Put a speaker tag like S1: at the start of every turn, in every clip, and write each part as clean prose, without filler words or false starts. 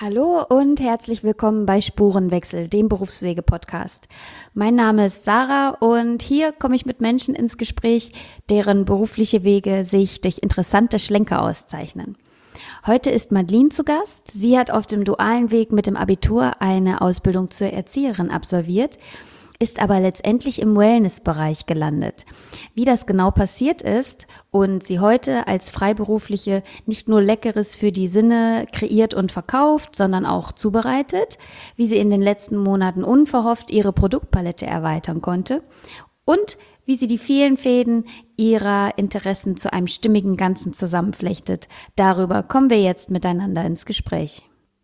S1: Hallo und herzlich willkommen bei Spurenwechsel, dem Berufswege-Podcast. Mein Name ist Sarah und hier komme ich mit Menschen ins Gespräch, deren berufliche Wege sich durch interessante Schlenker auszeichnen. Heute ist Madeline zu Gast. Sie hat auf dem dualen Weg mit dem Abitur eine Ausbildung zur Erzieherin absolviert, ist aber letztendlich im Wellnessbereich gelandet. Wie das genau passiert ist und sie heute als Freiberufliche nicht nur Leckeres für die Sinne kreiert und verkauft, sondern auch zubereitet, wie sie in den letzten Monaten unverhofft ihre Produktpalette erweitern konnte und wie sie die vielen Fäden ihrer Interessen zu einem stimmigen Ganzen zusammenflechtet. Darüber kommen wir jetzt miteinander ins Gespräch.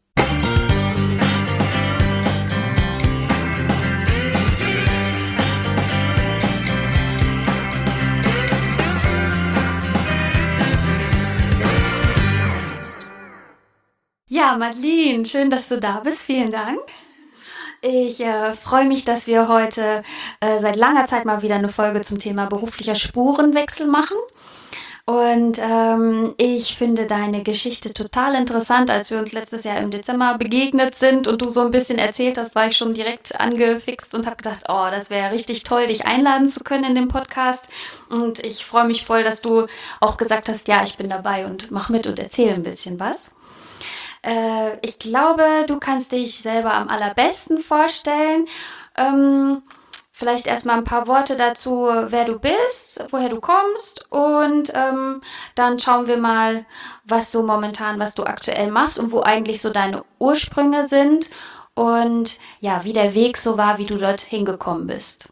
S1: Ja, Madeline, schön, dass du da bist. Vielen Dank. Ich freue mich, dass wir heute seit langer Zeit mal wieder eine Folge zum Thema beruflicher Spurenwechsel machen. Und ich finde deine Geschichte total interessant. Als wir uns letztes Jahr im Dezember begegnet sind und du so ein bisschen erzählt hast, war ich schon direkt angefixt und habe gedacht, oh, das wäre richtig toll, dich einladen zu können in dem Podcast. Und ich freue mich voll, dass du auch gesagt hast, ja, ich bin dabei und mach mit und erzähle ein bisschen was. Ich glaube, du kannst dich selber am allerbesten vorstellen. Vielleicht erstmal ein paar Worte dazu, wer du bist, woher du kommst und dann schauen wir mal, was du aktuell machst und wo eigentlich so deine Ursprünge sind und ja, wie der Weg so war, wie du dort hingekommen bist.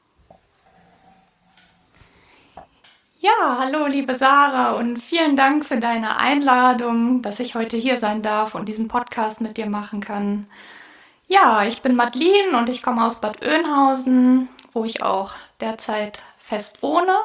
S2: Ja, hallo liebe Sarah und vielen Dank für deine Einladung, dass ich heute hier sein darf und diesen Podcast mit dir machen kann. Ja, ich bin Madeline und ich komme aus Bad Oeynhausen, wo ich auch derzeit fest wohne.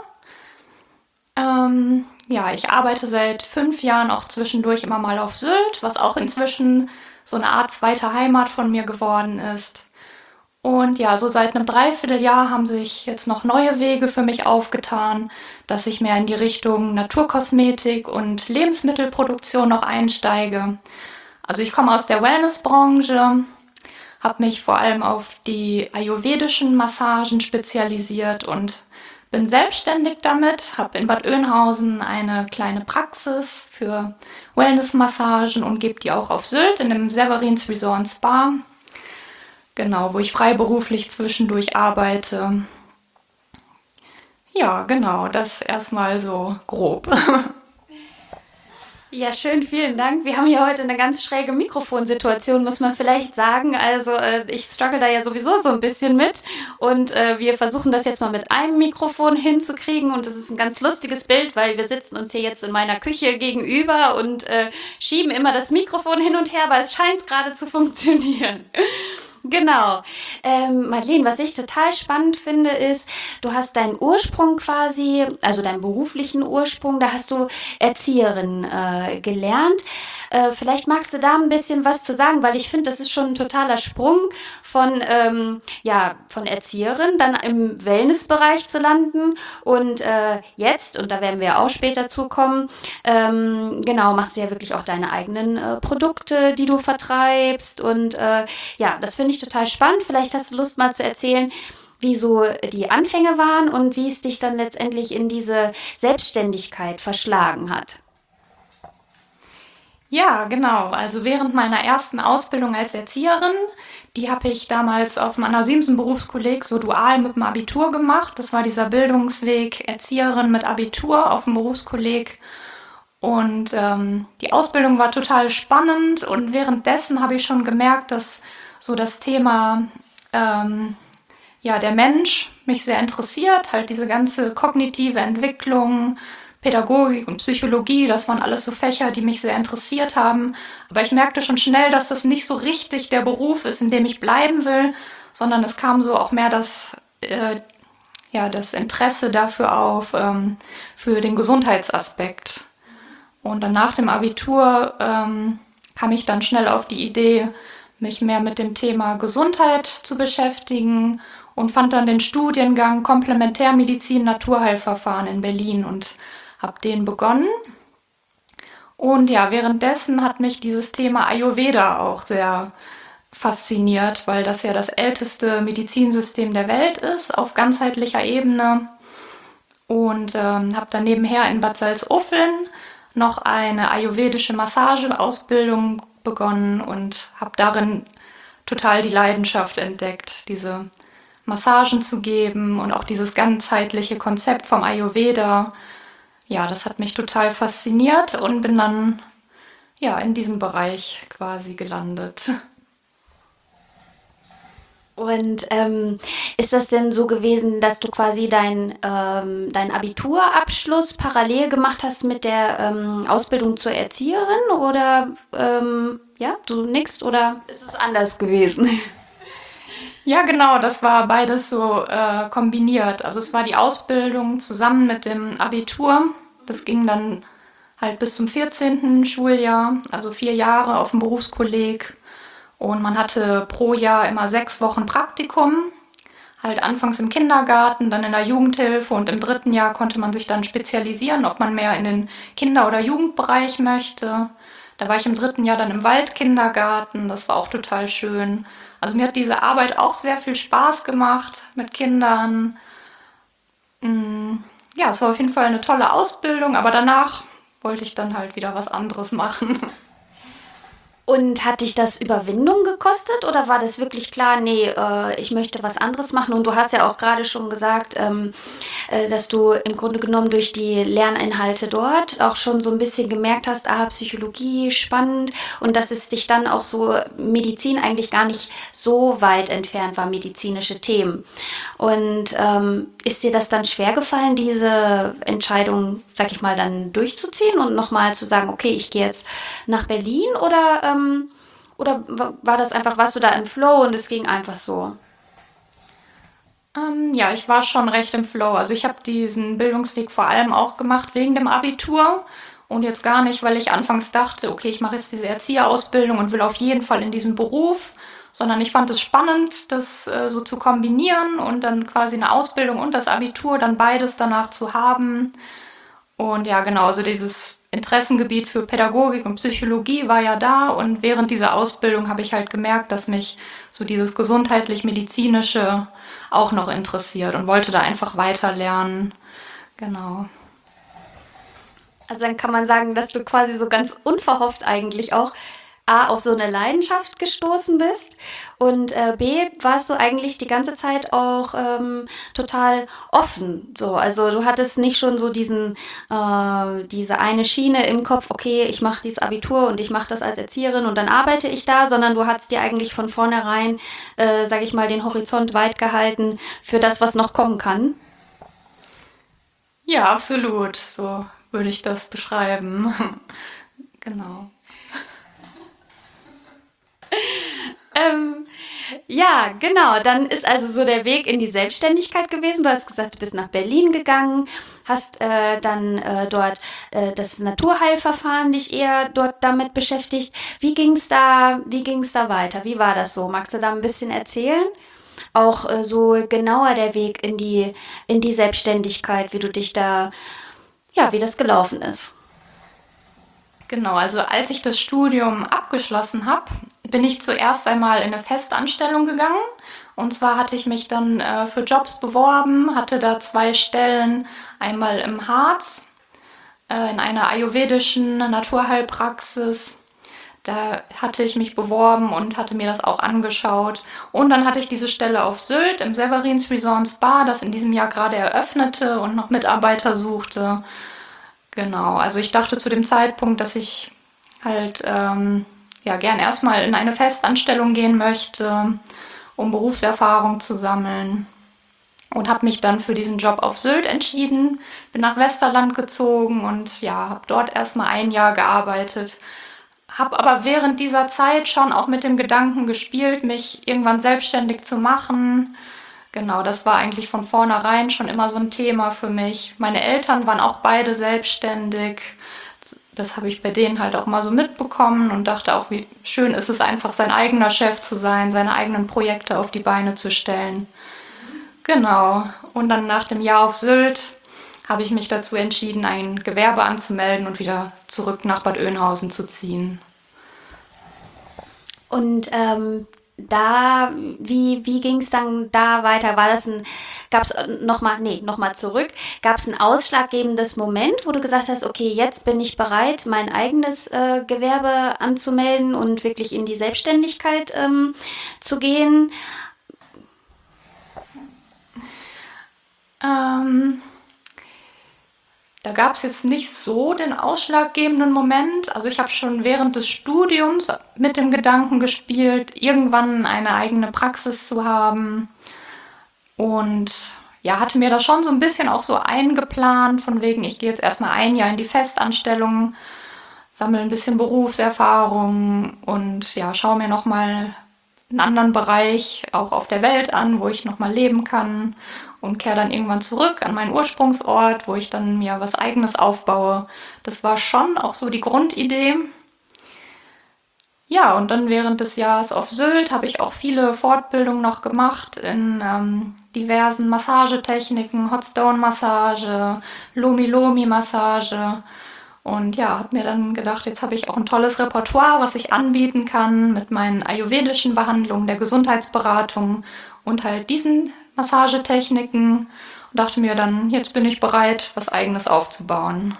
S2: Ja, ich arbeite seit 5 Jahren auch zwischendurch immer mal auf Sylt, was auch inzwischen so eine Art zweite Heimat von mir geworden ist. Und ja, so seit einem Dreivierteljahr haben sich jetzt noch neue Wege für mich aufgetan, dass ich mehr in die Richtung Naturkosmetik und Lebensmittelproduktion noch einsteige. Also ich komme aus der Wellnessbranche, habe mich vor allem auf die ayurvedischen Massagen spezialisiert und bin selbstständig damit, habe in Bad Oeynhausen eine kleine Praxis für Wellnessmassagen und gebe die auch auf Sylt in dem Severins Resort Spa. Genau, wo ich freiberuflich zwischendurch arbeite. Ja, genau, das erstmal so grob.
S1: Ja, schön, vielen Dank. Wir haben hier heute eine ganz schräge Mikrofonsituation, muss man vielleicht sagen. Also ich struggle da ja sowieso so ein bisschen mit und wir versuchen das jetzt mal mit einem Mikrofon hinzukriegen und das ist ein ganz lustiges Bild, weil wir sitzen uns hier jetzt in meiner Küche gegenüber und schieben immer das Mikrofon hin und her, aber es scheint gerade zu funktionieren. Genau. Madeline, was ich total spannend finde, ist, du hast deinen Ursprung quasi, also deinen beruflichen Ursprung, da hast du Erzieherin gelernt. Vielleicht magst du da ein bisschen was zu sagen, weil ich finde, das ist schon ein totaler Sprung von, von Erzieherin dann im Wellnessbereich zu landen und jetzt, und da werden wir auch später zukommen, genau, machst du ja wirklich auch deine eigenen Produkte, die du vertreibst und das finde ich total spannend. Vielleicht hast du Lust mal zu erzählen, wie so die Anfänge waren und wie es dich dann letztendlich in diese Selbstständigkeit verschlagen hat.
S2: Ja, genau. Also während meiner ersten Ausbildung als Erzieherin, die habe ich damals auf dem Anna-Siemsen-Berufskolleg so dual mit dem Abitur gemacht. Das war dieser Bildungsweg Erzieherin mit Abitur auf dem Berufskolleg. Und die Ausbildung war total spannend und währenddessen habe ich schon gemerkt, dass so das Thema der Mensch mich sehr interessiert, halt diese ganze kognitive Entwicklung, Pädagogik und Psychologie, das waren alles so Fächer, die mich sehr interessiert haben. Aber ich merkte schon schnell, dass das nicht so richtig der Beruf ist, in dem ich bleiben will, sondern es kam so auch mehr das Interesse dafür auf, für den Gesundheitsaspekt. Und dann nach dem Abitur kam ich dann schnell auf die Idee, mich mehr mit dem Thema Gesundheit zu beschäftigen und fand dann den Studiengang Komplementärmedizin Naturheilverfahren in Berlin und habe den begonnen. Und ja, währenddessen hat mich dieses Thema Ayurveda auch sehr fasziniert, weil das ja das älteste Medizinsystem der Welt ist, auf ganzheitlicher Ebene. Und habe dann nebenher in Bad Salzuflen noch eine ayurvedische Massageausbildung begonnen und habe darin total die Leidenschaft entdeckt, diese Massagen zu geben und auch dieses ganzheitliche Konzept vom Ayurveda. Ja, das hat mich total fasziniert und bin dann ja in diesem Bereich quasi gelandet.
S1: Und ist das denn so gewesen, dass du quasi dein Abiturabschluss parallel gemacht hast mit der Ausbildung zur Erzieherin? Oder ja, du nickst oder ist es anders gewesen?
S2: Ja, genau, das war beides so kombiniert. Also es war die Ausbildung zusammen mit dem Abitur. Das ging dann halt bis zum 14. Schuljahr, also 4 Jahre auf dem Berufskolleg. Und man hatte pro Jahr immer 6 Wochen Praktikum. Halt anfangs im Kindergarten, dann in der Jugendhilfe und im 3. Jahr konnte man sich dann spezialisieren, ob man mehr in den Kinder- oder Jugendbereich möchte. Da war ich im 3. Jahr dann im Waldkindergarten, das war auch total schön. Also mir hat diese Arbeit auch sehr viel Spaß gemacht mit Kindern. Ja, es war auf jeden Fall eine tolle Ausbildung, aber danach wollte ich dann halt wieder was anderes machen.
S1: Und hat dich das Überwindung gekostet oder war das wirklich klar, nee, ich möchte was anderes machen? Und du hast ja auch gerade schon gesagt, dass du im Grunde genommen durch die Lerninhalte dort auch schon so ein bisschen gemerkt hast, Psychologie, spannend und dass es dich dann auch so Medizin eigentlich gar nicht so weit entfernt war, medizinische Themen. Und ist dir das dann schwer gefallen, diese Entscheidung, sag ich mal, dann durchzuziehen und nochmal zu sagen, okay, ich gehe jetzt nach Berlin oder war das einfach, warst du da im Flow und es ging einfach so?
S2: Ja, ich war schon recht im Flow. Also ich habe diesen Bildungsweg vor allem auch gemacht wegen dem Abitur und jetzt gar nicht, weil ich anfangs dachte, okay, ich mache jetzt diese Erzieherausbildung und will auf jeden Fall in diesen Beruf, sondern ich fand es spannend, das so zu kombinieren und dann quasi eine Ausbildung und das Abitur, dann beides danach zu haben. Und ja, genau, also dieses Interessengebiet für Pädagogik und Psychologie war ja da und während dieser Ausbildung habe ich halt gemerkt, dass mich so dieses gesundheitlich-medizinische auch noch interessiert und wollte da einfach weiter lernen. Genau.
S1: Also dann kann man sagen, dass du quasi so ganz unverhofft eigentlich auch A, auf so eine Leidenschaft gestoßen bist und B, warst du eigentlich die ganze Zeit auch total offen. So, also du hattest nicht schon so diese eine Schiene im Kopf, okay, ich mache dieses Abitur und ich mache das als Erzieherin und dann arbeite ich da, sondern du hattest dir eigentlich von vornherein, sage ich mal, den Horizont weit gehalten für das, was noch kommen kann.
S2: Ja, absolut. So würde ich das beschreiben. Genau.
S1: Ähm, ja, genau. Dann ist also so der Weg in die Selbstständigkeit gewesen. Du hast gesagt, du bist nach Berlin gegangen, hast dann dort das Naturheilverfahren dich eher dort damit beschäftigt. Wie ging's da weiter? Wie war das so? Magst du da ein bisschen erzählen? Auch so genauer der Weg in die Selbstständigkeit, wie du dich da, ja, wie das gelaufen ist.
S2: Genau, also als ich das Studium abgeschlossen habe, bin ich zuerst einmal in eine Festanstellung gegangen. Und zwar hatte ich mich dann für Jobs beworben, hatte da 2 Stellen, einmal im Harz, in einer ayurvedischen Naturheilpraxis. Da hatte ich mich beworben und hatte mir das auch angeschaut. Und dann hatte ich diese Stelle auf Sylt im Severins Resort Spa, das in diesem Jahr gerade eröffnete und noch Mitarbeiter suchte. Genau, also ich dachte zu dem Zeitpunkt, dass ich halt ja gern erstmal in eine Festanstellung gehen möchte, um Berufserfahrung zu sammeln. Und habe mich dann für diesen Job auf Sylt entschieden, bin nach Westerland gezogen und ja, habe dort erstmal ein Jahr gearbeitet. Habe aber während dieser Zeit schon auch mit dem Gedanken gespielt, mich irgendwann selbstständig zu machen. Genau, das war eigentlich von vornherein schon immer so ein Thema für mich. Meine Eltern waren auch beide selbstständig. Das habe ich bei denen halt auch mal so mitbekommen und dachte auch, wie schön ist es einfach, sein eigener Chef zu sein, seine eigenen Projekte auf die Beine zu stellen. Genau. Und dann nach dem Jahr auf Sylt habe ich mich dazu entschieden, ein Gewerbe anzumelden und wieder zurück nach Bad Oeynhausen zu ziehen.
S1: Und wie ging es dann da weiter? Gab es nochmal zurück, gab es ein ausschlaggebendes Moment, wo du gesagt hast, okay, jetzt bin ich bereit, mein eigenes Gewerbe anzumelden und wirklich in die Selbstständigkeit zu gehen?
S2: Da gab es jetzt nicht so den ausschlaggebenden Moment. Also ich habe schon während des Studiums mit dem Gedanken gespielt, irgendwann eine eigene Praxis zu haben. Und ja, hatte mir das schon so ein bisschen auch so eingeplant, von wegen, ich gehe jetzt erstmal ein Jahr in die Festanstellung, sammle ein bisschen Berufserfahrung und ja, schaue mir nochmal einen anderen Bereich auch auf der Welt an, wo ich nochmal leben kann und kehre dann irgendwann zurück an meinen Ursprungsort, wo ich dann mir was Eigenes aufbaue. Das war schon auch so die Grundidee. Ja, und dann während des Jahres auf Sylt habe ich auch viele Fortbildungen noch gemacht in diversen Massagetechniken, Hot Stone Massage, Lomi Lomi Massage. Und ja, habe mir dann gedacht, jetzt habe ich auch ein tolles Repertoire, was ich anbieten kann mit meinen ayurvedischen Behandlungen, der Gesundheitsberatung und halt diesen Massagetechniken. Und dachte mir dann, jetzt bin ich bereit, was Eigenes aufzubauen.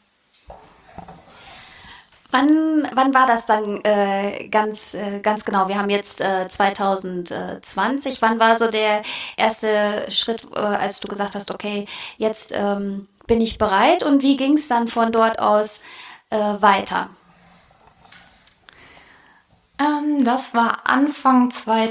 S1: Wann war das dann ganz genau? Wir haben jetzt 2020. Wann war so der erste Schritt, als du gesagt hast, okay, jetzt bin ich bereit? Und wie ging es dann von dort aus weiter?
S2: Das war Anfang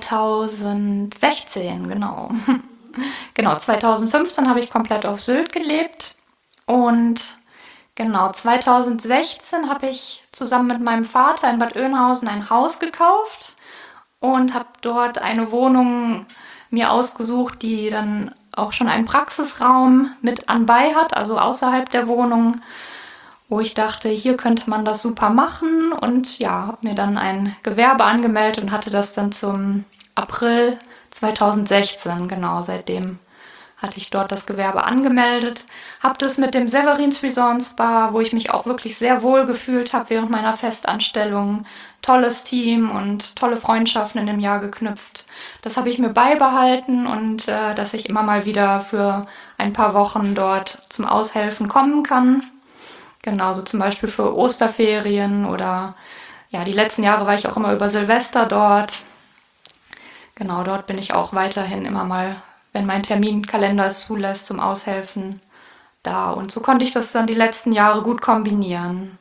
S2: 2016, genau. Genau, 2015 habe ich komplett auf Sylt gelebt und genau, 2016 habe ich zusammen mit meinem Vater in Bad Oeynhausen ein Haus gekauft und habe dort eine Wohnung mir ausgesucht, die dann auch schon einen Praxisraum mit anbei hat, also außerhalb der Wohnung, wo ich dachte, hier könnte man das super machen und ja, habe mir dann ein Gewerbe angemeldet und hatte das dann zum April 2016, genau, seitdem hatte ich dort das Gewerbe angemeldet, habe das mit dem Severins Resort Spa, wo ich mich auch wirklich sehr wohl gefühlt habe während meiner Festanstellung, tolles Team und tolle Freundschaften in dem Jahr geknüpft. Das habe ich mir beibehalten und dass ich immer mal wieder für ein paar Wochen dort zum Aushelfen kommen kann. Genauso zum Beispiel für Osterferien oder ja, die letzten Jahre war ich auch immer über Silvester dort. Genau, dort bin ich auch weiterhin immer mal, wenn mein Terminkalender es zulässt, zum Aushelfen da. Und so konnte ich das dann die letzten Jahre gut kombinieren.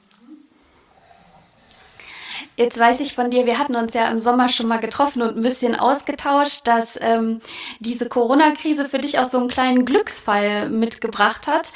S1: Jetzt weiß ich von dir, wir hatten uns ja im Sommer schon mal getroffen und ein bisschen ausgetauscht, dass diese Corona-Krise für dich auch so einen kleinen Glücksfall mitgebracht hat.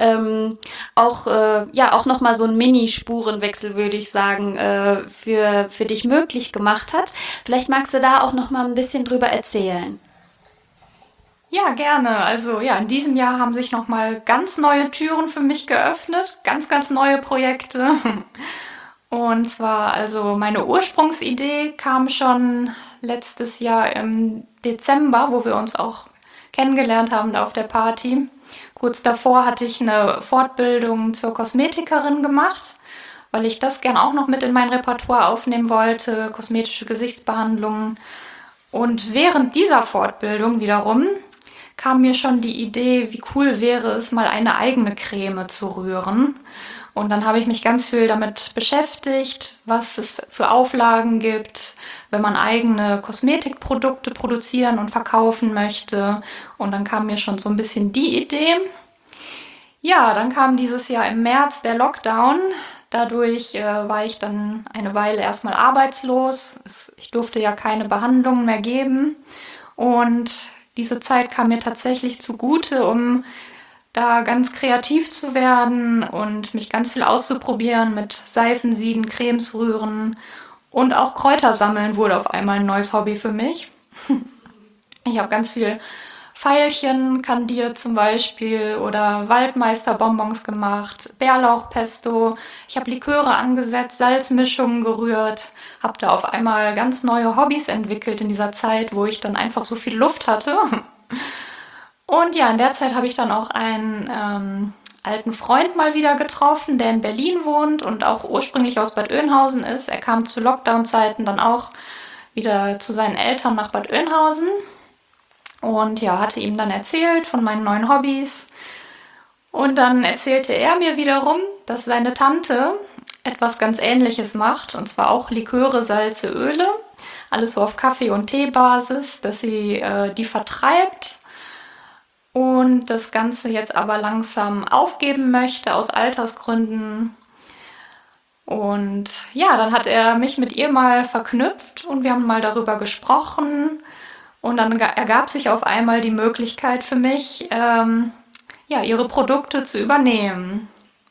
S1: Auch nochmal so einen Mini-Spurenwechsel, würde ich sagen, für dich möglich gemacht hat. Vielleicht magst du da auch noch mal ein bisschen drüber erzählen.
S2: Ja, gerne. Also ja, in diesem Jahr haben sich nochmal ganz neue Türen für mich geöffnet, ganz, ganz neue Projekte. Und zwar, also meine Ursprungsidee kam schon letztes Jahr im Dezember, wo wir uns auch kennengelernt haben da auf der Party. Kurz davor hatte ich eine Fortbildung zur Kosmetikerin gemacht, weil ich das gern auch noch mit in mein Repertoire aufnehmen wollte, kosmetische Gesichtsbehandlungen. Und während dieser Fortbildung wiederum kam mir schon die Idee, wie cool wäre es, mal eine eigene Creme zu rühren. Und dann habe ich mich ganz viel damit beschäftigt, was es für Auflagen gibt, wenn man eigene Kosmetikprodukte produzieren und verkaufen möchte. Und dann kam mir schon so ein bisschen die Idee. Ja, dann kam dieses Jahr im März der Lockdown. Dadurch war ich dann eine Weile erstmal arbeitslos. Ich durfte ja keine Behandlungen mehr geben. Und diese Zeit kam mir tatsächlich zugute, um da ganz kreativ zu werden und mich ganz viel auszuprobieren mit Seifensieden, Cremes rühren und auch Kräuter sammeln wurde auf einmal ein neues Hobby für mich. Ich habe ganz viel Veilchen kandiert zum Beispiel oder Waldmeisterbonbons gemacht, Bärlauchpesto. Ich habe Liköre angesetzt, Salzmischungen gerührt, habe da auf einmal ganz neue Hobbys entwickelt in dieser Zeit, wo ich dann einfach so viel Luft hatte. Und ja, in der Zeit habe ich dann auch einen alten Freund mal wieder getroffen, der in Berlin wohnt und auch ursprünglich aus Bad Oeynhausen ist. Er kam zu Lockdown-Zeiten dann auch wieder zu seinen Eltern nach Bad Oeynhausen und ja, hatte ihm dann erzählt von meinen neuen Hobbys. Und dann erzählte er mir wiederum, dass seine Tante etwas ganz Ähnliches macht, und zwar auch Liköre, Salze, Öle, alles so auf Kaffee- und Teebasis, dass sie die vertreibt und das Ganze jetzt aber langsam aufgeben möchte aus Altersgründen. Und ja, dann hat er mich mit ihr mal verknüpft und wir haben mal darüber gesprochen. Und dann ergab sich auf einmal die Möglichkeit für mich, ja, ihre Produkte zu übernehmen.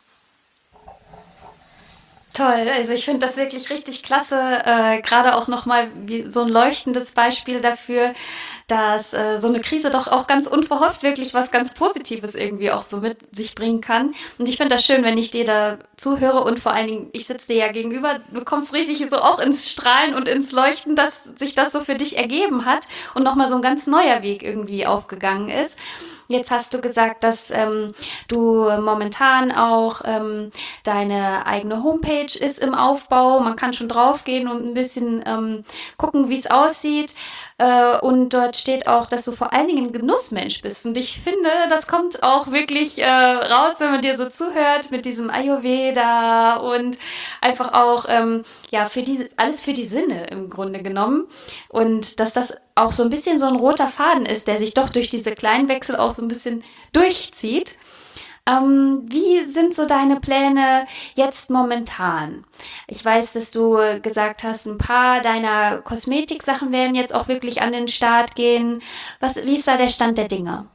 S1: Toll, also ich finde das wirklich richtig klasse, gerade auch nochmal wie so ein leuchtendes Beispiel dafür, dass so eine Krise doch auch ganz unverhofft wirklich was ganz Positives irgendwie auch so mit sich bringen kann. Und ich finde das schön, wenn ich dir da zuhöre und vor allen Dingen, ich sitze dir ja gegenüber, du kommst richtig so auch ins Strahlen und ins Leuchten, dass sich das so für dich ergeben hat und nochmal so ein ganz neuer Weg irgendwie aufgegangen ist. Jetzt hast du gesagt, dass du momentan auch deine eigene Homepage ist im Aufbau. Man kann schon draufgehen und ein bisschen gucken, wie es aussieht. Und dort steht auch, dass du vor allen Dingen ein Genussmensch bist. Und ich finde, das kommt auch wirklich raus, wenn man dir so zuhört mit diesem Ayurveda und einfach auch ja für die alles für die Sinne im Grunde genommen. Und dass das auch so ein bisschen so ein roter Faden ist, der sich doch durch diese kleinen Wechsel auch so ein bisschen durchzieht. Wie sind so deine Pläne jetzt momentan? Ich weiß, dass du gesagt hast, ein paar deiner Kosmetiksachen werden jetzt auch wirklich an den Start gehen. Wie ist da der Stand der Dinge?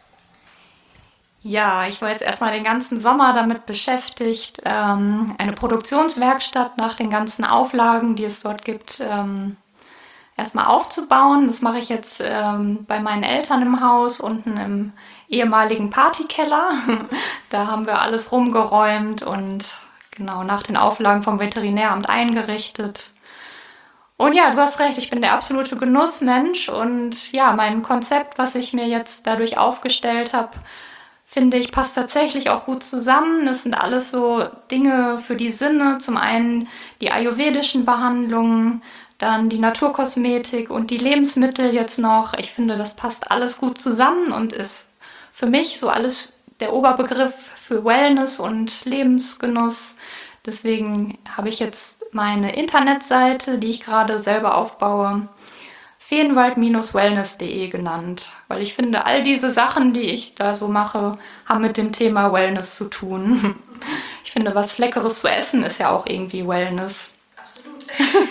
S2: Ja, ich war jetzt erstmal den ganzen Sommer damit beschäftigt, eine Produktionswerkstatt nach den ganzen Auflagen, die es dort gibt, erstmal aufzubauen. Das mache ich jetzt bei meinen Eltern im Haus, unten im ehemaligen Partykeller. Da haben wir alles rumgeräumt und genau nach den Auflagen vom Veterinäramt eingerichtet. Und ja, du hast recht, ich bin der absolute Genussmensch und ja, mein Konzept, was ich mir jetzt dadurch aufgestellt habe, finde ich, passt tatsächlich auch gut zusammen. Das sind alles so Dinge für die Sinne. Zum einen die ayurvedischen Behandlungen, dann die Naturkosmetik und die Lebensmittel jetzt noch. Ich finde, das passt alles gut zusammen und ist für mich so alles der Oberbegriff für Wellness und Lebensgenuss. Deswegen habe ich jetzt meine Internetseite, die ich gerade selber aufbaue, feenwald-wellness.de genannt, weil ich finde, all diese Sachen, die ich da so mache, haben mit dem Thema Wellness zu tun. Ich finde, was Leckeres zu essen ist ja auch irgendwie Wellness.
S1: Absolut.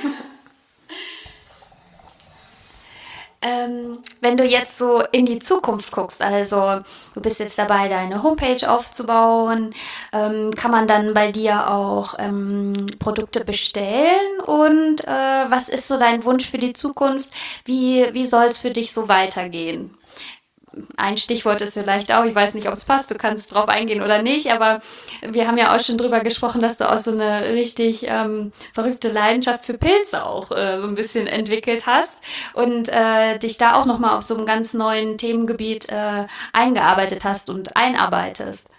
S1: Wenn du jetzt so in die Zukunft guckst, also du bist jetzt dabei, deine Homepage aufzubauen, kann man dann bei dir auch Produkte bestellen und was ist so dein Wunsch für die Zukunft? Wie soll es für dich so weitergehen? Ein Stichwort ist vielleicht auch, ich weiß nicht, ob es passt, du kannst drauf eingehen oder nicht, aber wir haben ja auch schon drüber gesprochen, dass du auch so eine richtig verrückte Leidenschaft für Pilze auch so ein bisschen entwickelt hast und dich da auch nochmal auf so einem ganz neuen Themengebiet eingearbeitet hast und einarbeitest.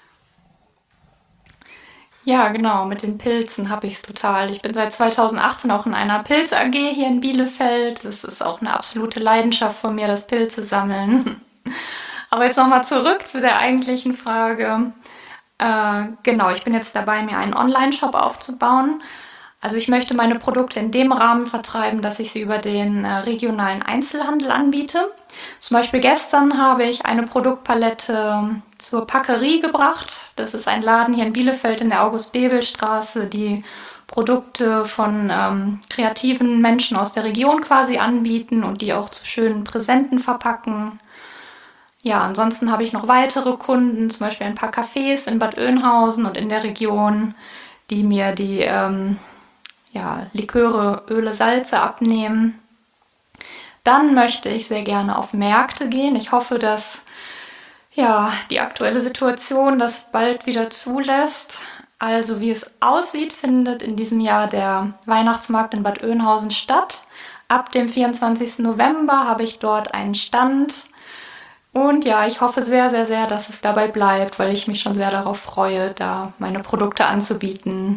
S2: Ja, genau, mit den Pilzen habe ich es total. Ich bin seit 2018 auch in einer Pilz-AG hier in Bielefeld. Das ist auch eine absolute Leidenschaft von mir, das Pilze sammeln. Aber jetzt nochmal zurück zu der eigentlichen Frage. Genau, ich bin jetzt dabei, mir einen Online-Shop aufzubauen. Also ich möchte meine Produkte in dem Rahmen vertreiben, dass ich sie über den regionalen Einzelhandel anbiete. Zum Beispiel gestern habe ich eine Produktpalette zur Packerie gebracht. Das ist ein Laden hier in Bielefeld in der August-Bebel-Straße, die Produkte von kreativen Menschen aus der Region quasi anbieten und die auch zu schönen Präsenten verpacken. Ja, ansonsten habe ich noch weitere Kunden, zum Beispiel ein paar Cafés in Bad Oeynhausen und in der Region, die mir die ja, Liköre, Öle, Salze abnehmen. Dann möchte ich sehr gerne auf Märkte gehen. Ich hoffe, dass ja, die aktuelle Situation das bald wieder zulässt. Also wie es aussieht, findet in diesem Jahr der Weihnachtsmarkt in Bad Oeynhausen statt. Ab dem 24. November habe ich dort einen Stand. Und ja, ich hoffe sehr, sehr, sehr, dass es dabei bleibt, weil ich mich schon sehr darauf freue, da meine Produkte anzubieten.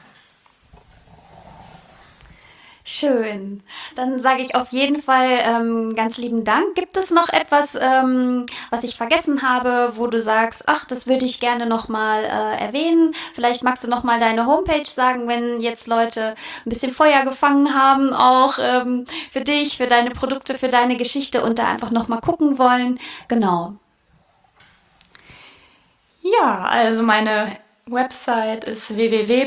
S1: Schön. Dann sage ich auf jeden Fall ganz lieben Dank. Gibt es noch etwas, was ich vergessen habe, wo du sagst, ach, das würde ich gerne nochmal erwähnen? Vielleicht magst du nochmal deine Homepage sagen, wenn jetzt Leute ein bisschen Feuer gefangen haben, auch für dich, für deine Produkte, für deine Geschichte und da einfach nochmal gucken wollen. Genau.
S2: Ja, also meine Website ist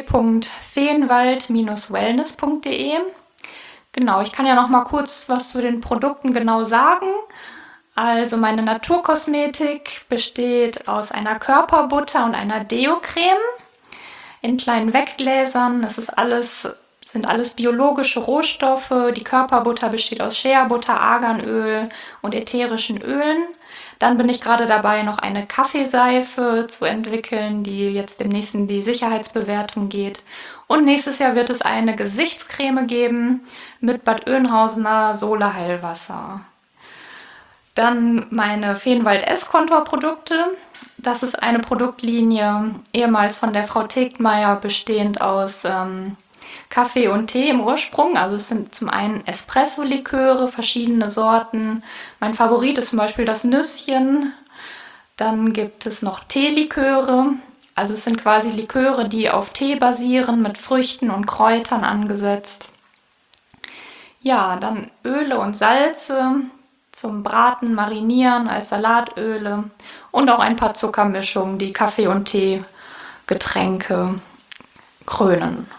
S2: www.feenwald-wellness.de. Genau, ich kann ja noch mal kurz was zu den Produkten genau sagen. Also meine Naturkosmetik besteht aus einer Körperbutter und einer Deo-Creme in kleinen Weggläsern. Sind alles biologische Rohstoffe. Die Körperbutter besteht aus Shea-Butter, Arganöl und ätherischen Ölen. Dann bin ich gerade dabei, noch eine Kaffeeseife zu entwickeln, die jetzt demnächst in die Sicherheitsbewertung geht. Und nächstes Jahr wird es eine Gesichtscreme geben mit Bad Oeynhausener Sohle-Heilwasser. Dann meine Feenwald-Esskontor-Produkte. Das ist eine Produktlinie, ehemals von der Frau Tegtmeier, bestehend aus Kaffee und Tee im Ursprung. Also es sind zum einen Espresso-Liköre, verschiedene Sorten. Mein Favorit ist zum Beispiel das Nüsschen. Dann gibt es noch Teeliköre. Also es sind quasi Liköre, die auf Tee basieren, mit Früchten und Kräutern angesetzt. Ja, dann Öle und Salze zum Braten, Marinieren als Salatöle und auch ein paar Zuckermischungen, die Kaffee- und Teegetränke krönen.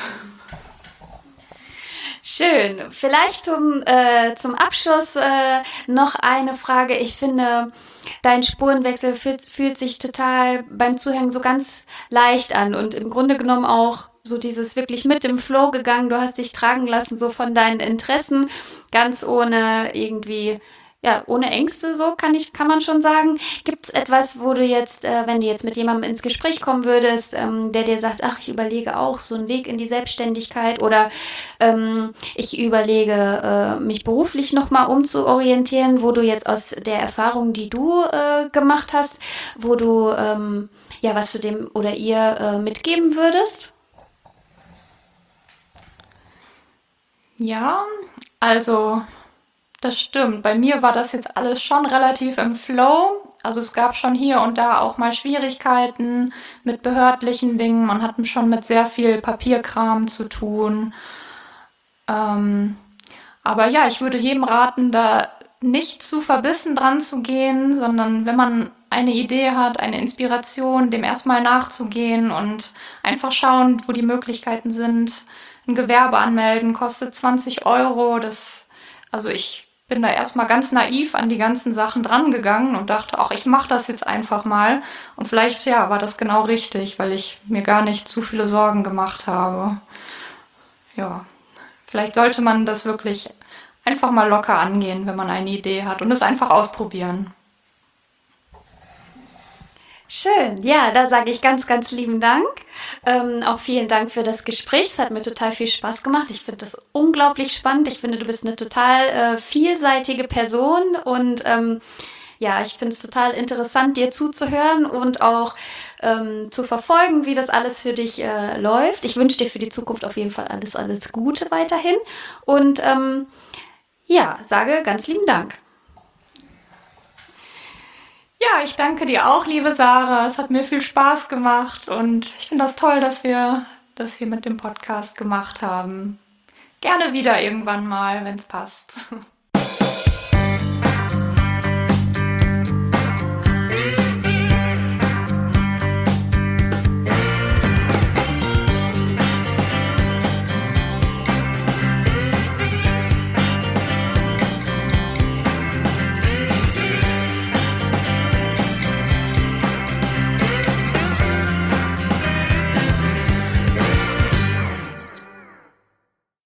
S1: Schön. Vielleicht zum Abschluss noch eine Frage. Ich finde, dein Spurenwechsel fühlt sich total beim Zuhören so ganz leicht an und im Grunde genommen auch so dieses wirklich mit dem Flow gegangen. Du hast dich tragen lassen so von deinen Interessen, ganz ohne irgendwie, ja, ohne Ängste, so kann man schon sagen. Gibt es etwas, wo du jetzt, wenn du jetzt mit jemandem ins Gespräch kommen würdest, der dir sagt, ach, ich überlege auch so einen Weg in die Selbstständigkeit oder ich überlege, mich beruflich nochmal umzuorientieren, wo du jetzt aus der Erfahrung, die du gemacht hast, wo du, ja, was du dem oder ihr mitgeben würdest?
S2: Ja, also das stimmt. Bei mir war das jetzt alles schon relativ im Flow. Also es gab schon hier und da auch mal Schwierigkeiten mit behördlichen Dingen. Man hat schon mit sehr viel Papierkram zu tun. Ähm, aber ja, ich würde jedem raten, da nicht zu verbissen dran zu gehen, sondern wenn man eine Idee hat, eine Inspiration, dem erstmal nachzugehen und einfach schauen, wo die Möglichkeiten sind. Ein Gewerbe anmelden kostet 20 Euro. Also ich bin da erstmal ganz naiv an die ganzen Sachen drangegangen und dachte, ach, ich mache das jetzt einfach mal. Und vielleicht, ja, war das genau richtig, weil ich mir gar nicht zu viele Sorgen gemacht habe. Ja, vielleicht sollte man das wirklich einfach mal locker angehen, wenn man eine Idee hat und es einfach ausprobieren.
S1: Schön, ja, da sage ich ganz, ganz lieben Dank. Auch vielen Dank für das Gespräch. Es hat mir total viel Spaß gemacht. Ich finde das unglaublich spannend. Ich finde, du bist eine total vielseitige Person und ja, ich finde es total interessant, dir zuzuhören und auch zu verfolgen, wie das alles für dich läuft. Ich wünsche dir für die Zukunft auf jeden Fall alles, alles Gute weiterhin und ja, sage ganz lieben Dank.
S2: Ja, ich danke dir auch, liebe Sarah. Es hat mir viel Spaß gemacht und ich finde das toll, dass wir das hier mit dem Podcast gemacht haben. Gerne wieder irgendwann mal, wenn es passt.